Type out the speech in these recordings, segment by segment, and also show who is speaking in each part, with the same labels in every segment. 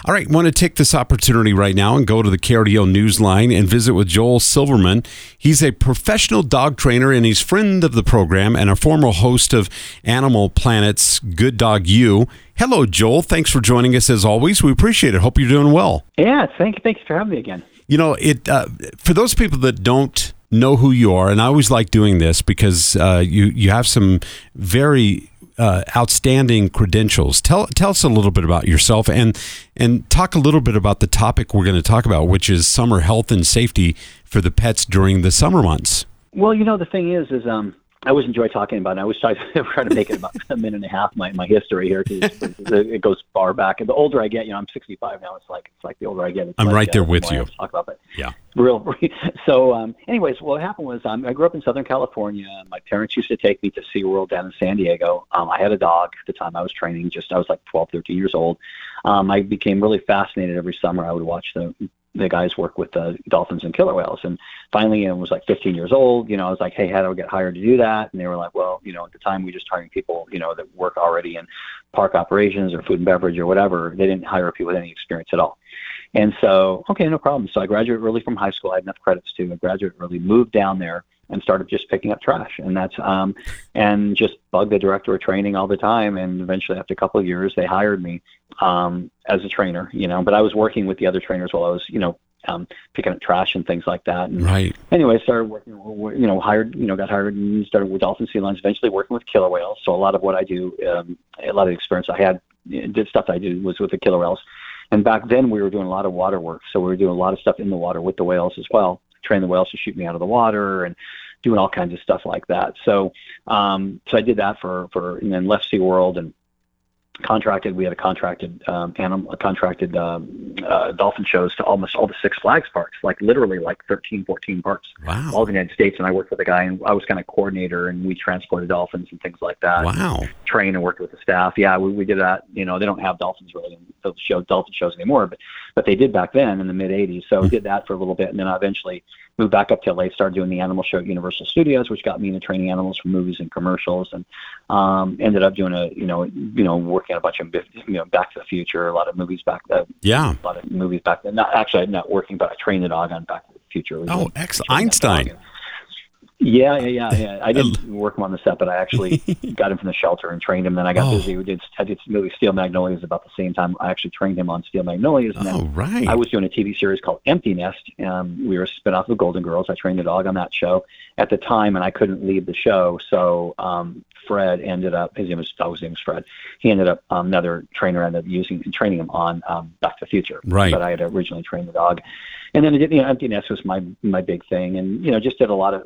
Speaker 1: All right, want to take this opportunity right now and go to the KRDO Newsline and visit with Joel Silverman. He's a professional dog trainer, and he's friend of the program and a former host of Animal Planet's Good Dog U. Hello, Joel. Thanks for joining us as always. We appreciate it. Hope you're doing well.
Speaker 2: Yeah, thanks for having me again.
Speaker 1: You know, for those people that don't know who you are, and I always like doing this because you have some very outstanding credentials. Tell us a little bit about yourself and talk a little bit about the topic we're going to talk about, which is summer health and safety for the pets during the summer months.
Speaker 2: Well, the thing is I always enjoy talking about it. I always try to make it about a minute and a half, my history here, because it goes far back. And the older I get, I'm 65 now. It's like the older I get.
Speaker 1: I'm right there with you.
Speaker 2: Talk about it.
Speaker 1: Yeah.
Speaker 2: So, anyways, what happened was I grew up in Southern California. My parents used to take me to SeaWorld down in San Diego. I had a dog at the time I was training. I was like 12, 13 years old. I became really fascinated every summer. I would watch the guys work with the dolphins and killer whales. And finally, I was like 15 years old. I was like, hey, how do I get hired to do that? And they were like, well, at the time we just hiring people, that work already in park operations or food and beverage or whatever. They didn't hire people with any experience at all. And so, okay, no problem. So I graduated early from high school. I had enough credits to graduate early, moved down there and started just picking up trash. And that's, and just bugged the director of training all the time. And eventually after a couple of years, they hired me, as a trainer, but I was working with the other trainers while I was, picking up trash and things like that. And
Speaker 1: right.
Speaker 2: Anyway, I started working, got hired and started with dolphin sea lions, eventually working with killer whales. So a lot of what I do, a lot of the experience I had, did stuff I did was with the killer whales. And back then we were doing a lot of water work. So we were doing a lot of stuff in the water with the whales as well, train the whales to shoot me out of the water and doing all kinds of stuff like that. So, so I did that and then left SeaWorld and we had a contracted dolphin shows to almost all the Six Flags parks, like literally like 13, 14 parks,
Speaker 1: wow,
Speaker 2: all the United States. And I worked with a guy, and I was kind of coordinator, and we transported dolphins and things like that.
Speaker 1: Wow.
Speaker 2: Trained and worked with the staff. Yeah, we did that. They don't have dolphins really in the dolphin shows anymore, but they did back then in the mid 80s. So we did that for a little bit, and then I eventually moved back up to LA, started doing the animal show at Universal Studios, which got me into training animals for movies and commercials, and ended up doing working on a bunch of Back to the Future, a lot of movies back then.
Speaker 1: Yeah,
Speaker 2: a lot of movies back then. Not working, but I trained the dog on Back to the Future.
Speaker 1: Oh, excellent, Einstein.
Speaker 2: Yeah. I didn't work him on the set, but I actually got him from the shelter and trained him. Then I got busy. I did the movie Steel Magnolias about the same time. I actually trained him on Steel Magnolias. And then
Speaker 1: right.
Speaker 2: I was doing a TV series called Empty Nest. We were a spinoff of Golden Girls. I trained the dog on that show at the time, and I couldn't leave the show. So Fred ended up, his name was Fred. He ended up, another trainer ended up training him on Back to the Future.
Speaker 1: Right.
Speaker 2: But I had originally trained the dog. And then Empty Nest was my big thing, and just did a lot of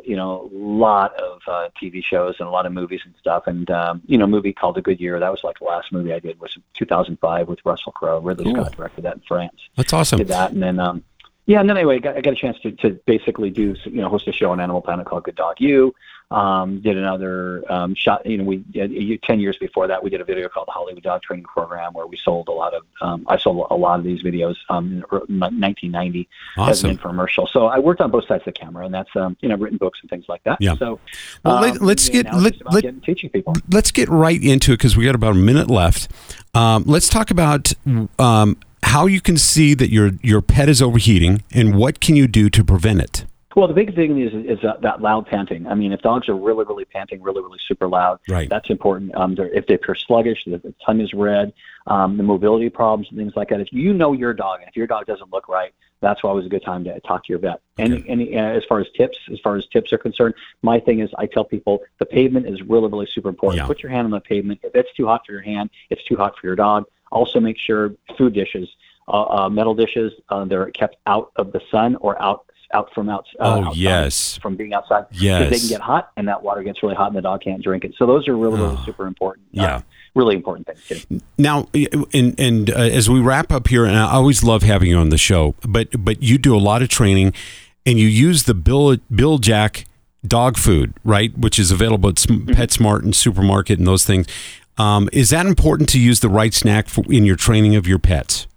Speaker 2: TV shows and a lot of movies and stuff. And a movie called A Good Year, that was like the last movie I did, was 2005 with Russell Crowe. Ridley Scott directed that in France.
Speaker 1: That's awesome.
Speaker 2: Did that, and then and then anyway, I got a chance to basically do host a show on Animal Planet called Good Dog U. Did another shot. We 10 years before that, we did a video called the Hollywood Dog Training Program, where we sold a lot of. I sold a lot of these videos in 1990 as an infomercial. So I worked on both sides of the camera, and that's written books and things like that.
Speaker 1: Yeah.
Speaker 2: So
Speaker 1: let's get
Speaker 2: teaching people.
Speaker 1: Let's get right into it because we got about a minute left. Let's talk about how you can see that your pet is overheating, and what can you do to prevent it.
Speaker 2: Well, the big thing is that loud panting. I mean, if dogs are really, really panting, really, really super loud,
Speaker 1: right,
Speaker 2: that's important. If they're sluggish, if the tongue is red, the mobility problems and things like that. If you know your dog, and if your dog doesn't look right, that's always a good time to talk to your vet. Okay. And as far as tips are concerned, my thing is I tell people the pavement is really, really super important. Yeah. Put your hand on the pavement. If it's too hot for your hand, it's too hot for your dog. Also, make sure food dishes, metal dishes, they're kept out of the sun or out from outside.
Speaker 1: Yes.
Speaker 2: From being outside.
Speaker 1: Yes.
Speaker 2: Because they can get hot, and that water gets really hot, and the dog can't drink it. So those are really, really super important.
Speaker 1: Yeah.
Speaker 2: Really important things too.
Speaker 1: Now, and as we wrap up here, and I always love having you on the show, but you do a lot of training, and you use the Bill Jack dog food, right, which is available at PetSmart and Supermarket and those things. Is that important to use the right snack in your training of your pets?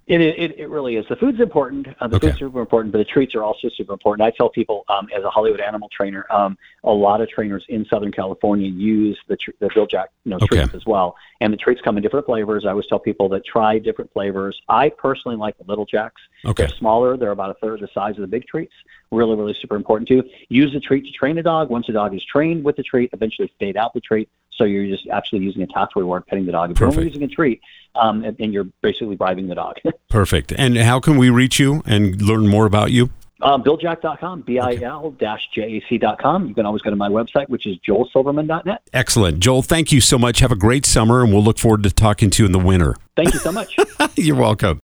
Speaker 2: It really is. The food's important. The food's super important, but the treats are also super important. I tell people, as a Hollywood animal trainer, a lot of trainers in Southern California use the Bill Jack treats as well. And the treats come in different flavors. I always tell people that try different flavors. I personally like the Little Jacks.
Speaker 1: Okay.
Speaker 2: They're smaller. They're about a third the size of the big treats. Really, really super important too. Use the treat to train a dog. Once a dog is trained with the treat, eventually fade out the treat. So you're just actually using a task reward, petting the dog. If you're only using a treat, and you're basically bribing the dog.
Speaker 1: Perfect. And how can we reach you and learn more about you?
Speaker 2: BillJack.com, BIL-JAC.com. You can always go to my website, which is joelsilverman.net.
Speaker 1: Excellent. Joel, thank you so much. Have a great summer, and we'll look forward to talking to you in the winter.
Speaker 2: Thank you so much.
Speaker 1: You're welcome.